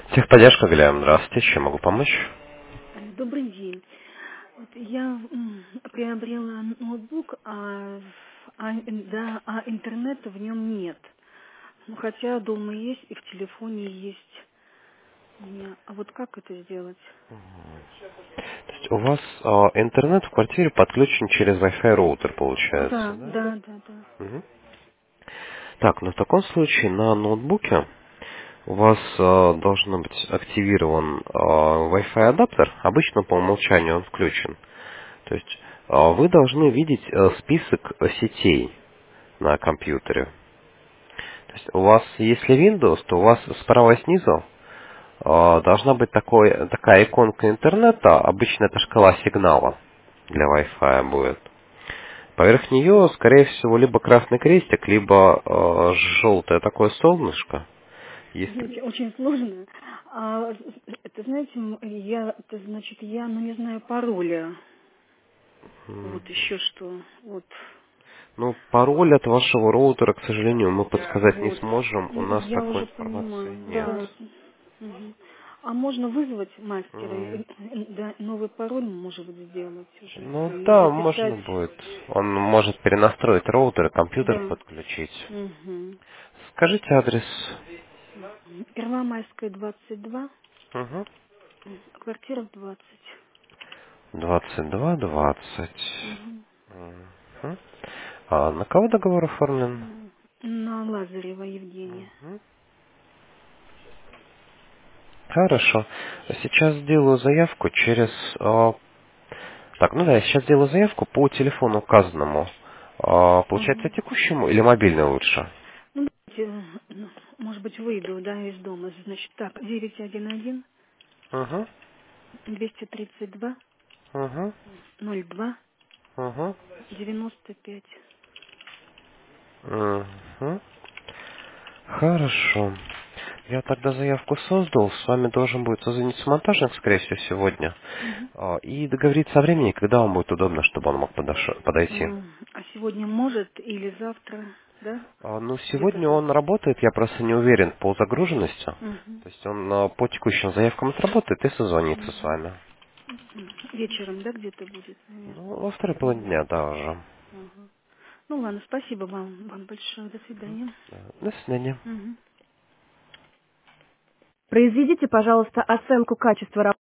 Техподдержка, Гляем, здравствуйте, чем могу помочь? Добрый день. Вот я приобрела ноутбук, а интернета в нем нет. Ну, хотя дома есть и в телефоне есть у меня. А вот как это сделать? То есть у вас интернет в квартире подключен через Wi-Fi роутер, получается, Да, да? да, да, да. Мгм. Так, ну в таком случае на ноутбуке у вас должен быть активирован Wi-Fi адаптер. Обычно по умолчанию он включен. То есть вы должны видеть список сетей на компьютере. То есть у вас, если Windows, то у вас справа снизу должна быть такая иконка интернета, обычно это шкала сигнала для Wi-Fi будет. Поверх нее, скорее всего, либо красный крестик, либо желтое такое солнышко. Если... Знаете, очень сложно. Это, знаете, это значит, я, ну, не знаю пароля. Вот еще что. Вот. Ну, пароль от вашего роутера, к сожалению, мы подсказать не Вот. сможем. У нас Я такой уже информации понимаю, нет. да. Мгм. А можно вызвать мастера, М, да, новый пароль, может быть, сделать уже, Ну или да, можно записать. будет. Он может перенастроить роутер и компьютер Да. подключить. Угу. Скажите адрес. Первомайская, 22, Угу. квартира 20. 2220. Угу. Мгм. А на кого договор оформлен? На Лазарева Евгения. Мгм. Хорошо. Сейчас сделаю заявку через... Так, ну да, я сейчас сделаю заявку по телефону указанному. Получается, Угу. текущему или мобильный лучше? Ну, давайте, может быть, выйду, да, из дома. Значит, так, 911 Угу. 232 Угу. 02 Угу. 95. Угу. Хорошо. Я тогда заявку создал. С вами должен будет созвониться монтажник, скорее всего, сегодня. Угу. И договориться о времени, когда вам будет удобно, чтобы он мог подойти. А сегодня может или завтра, да? Ну, Где-то сегодня он работает, я просто не уверен по загруженности. угу. То есть он по текущим заявкам отработает и созвонится с Угу. вами. Вечером, да, где-то будет, наверное. Ну, во второй половине Угу. дня, да, уже. Ага. Ну ладно, спасибо вам большое. До свидания. Да. До свидания. Угу. Произведите, пожалуйста, оценку качества работы.